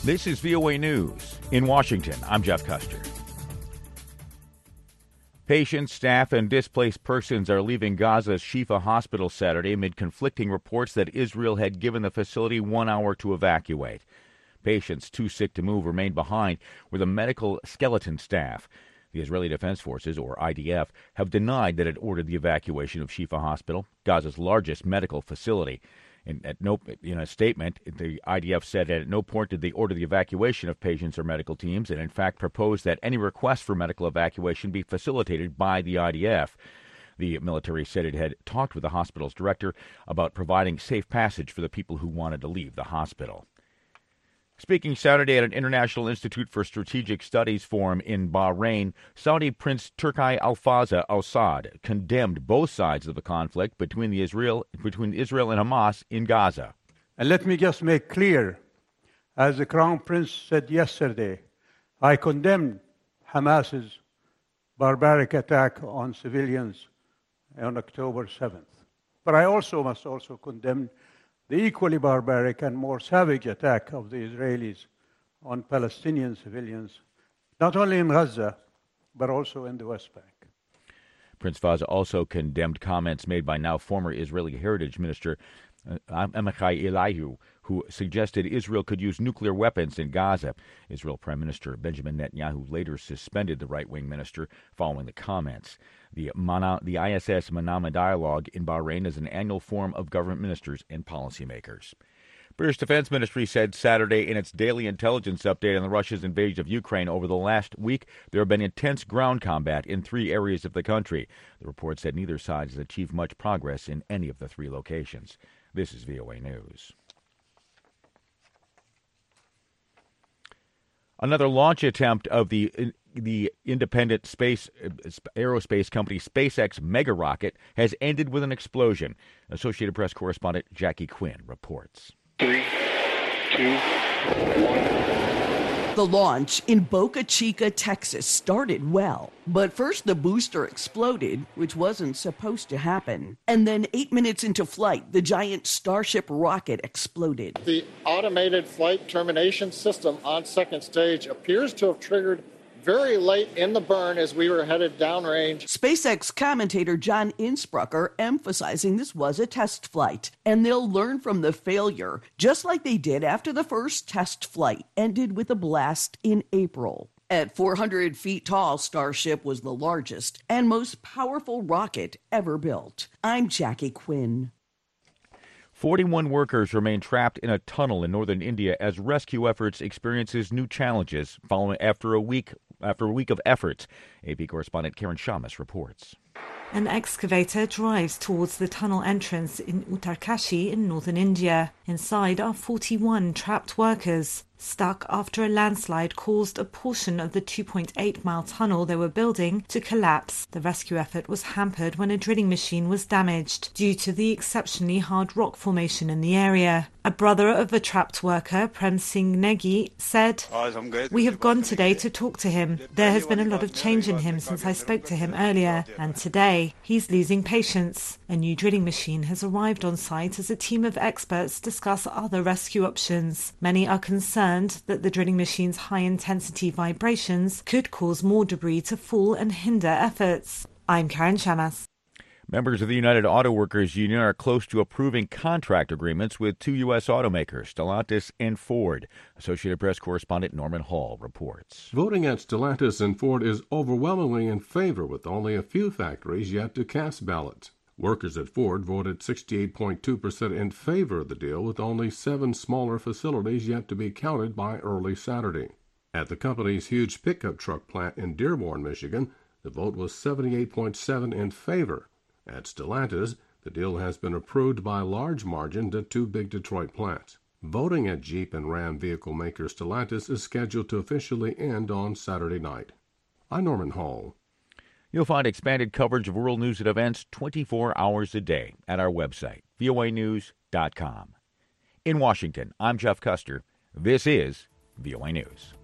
This is VOA News. In Washington, I'm Jeff Custer. Patients, staff, and displaced persons are leaving Gaza's Shifa Hospital Saturday amid conflicting reports that Israel had given the facility 1 hour to evacuate. Patients too sick to move remained behind with a medical skeleton staff. The Israeli Defense Forces, or IDF, have denied that it ordered the evacuation of Shifa Hospital, Gaza's largest medical facility. In a statement, the IDF said that at no point did they order the evacuation of patients or medical teams, and in fact proposed that any request for medical evacuation be facilitated by the IDF. The military said it had talked with the hospital's director about providing safe passage for the people who wanted to leave the hospital. Speaking Saturday at an International Institute for Strategic Studies forum in Bahrain, Saudi Prince Turki Al Fayed Al Saud condemned both sides of the conflict between Israel and Hamas in Gaza. And let me just make clear, as the Crown Prince said yesterday, I condemn Hamas's barbaric attack on civilians on October 7th. But I must also condemn the equally barbaric and more savage attack of the Israelis on Palestinian civilians, not only in Gaza, but also in the West Bank. Prince Fayed also condemned comments made by now former Israeli Heritage Minister Amichai Eliyahu, who suggested Israel could use nuclear weapons in Gaza. Israel Prime Minister Benjamin Netanyahu later suspended the right-wing minister following the comments. The ISS Manama Dialogue in Bahrain is an annual forum of government ministers and policymakers. British Defense Ministry said Saturday in its daily intelligence update on the Russia's invasion of Ukraine over the last week, there have been intense ground combat in 3 areas of the country. The report said neither side has achieved much progress in any of the 3 locations. This is VOA News. Another launch attempt of the independent aerospace company SpaceX mega rocket has ended with an explosion. Associated Press correspondent Jackie Quinn reports. 3, 2, 1. The launch in Boca Chica, Texas started well. But first the booster exploded, which wasn't supposed to happen. And then 8 minutes into flight, the giant Starship rocket exploded. The automated flight termination system on second stage appears to have triggered very late in the burn as we were headed downrange. SpaceX commentator John Insprucker emphasizing this was a test flight, and they'll learn from the failure, just like they did after the first test flight ended with a blast in April. At 400 feet tall, Starship was the largest and most powerful rocket ever built. I'm Jackie Quinn. 41 workers remain trapped in a tunnel in northern India as rescue efforts experiences new challenges after a week of efforts. AP correspondent Karen Shamas reports. An excavator drives towards the tunnel entrance in Uttarkashi in northern India. Inside are 41 trapped workers, stuck after a landslide caused a portion of the 2.8-mile tunnel they were building to collapse. The rescue effort was hampered when a drilling machine was damaged due to the exceptionally hard rock formation in the area. A brother of a trapped worker, Prem Singh Negi, said, "We have gone today to talk to him. There has been a lot of change in him since I spoke to him earlier, and today he's losing patience." A new drilling machine has arrived on site as a team of experts discuss other rescue options. Many are concerned that the drilling machine's high-intensity vibrations could cause more debris to fall and hinder efforts. I'm Karen Shamas. Members of the United Auto Workers Union are close to approving contract agreements with 2 U.S. automakers, Stellantis and Ford. Associated Press correspondent Norman Hall reports. Voting at Stellantis and Ford is overwhelmingly in favor, with only a few factories yet to cast ballots. Workers at Ford voted 68.2% in favor of the deal, with only 7 smaller facilities yet to be counted by early Saturday. At the company's huge pickup truck plant in Dearborn, Michigan, the vote was 78.7% in favor. At Stellantis, the deal has been approved by a large margin to 2 big Detroit plants. Voting at Jeep and Ram vehicle maker Stellantis is scheduled to officially end on Saturday night. I'm Norman Hall. You'll find expanded coverage of world news and events 24 hours a day at our website, voanews.com. In Washington, I'm Jeff Custer. This is VOA News.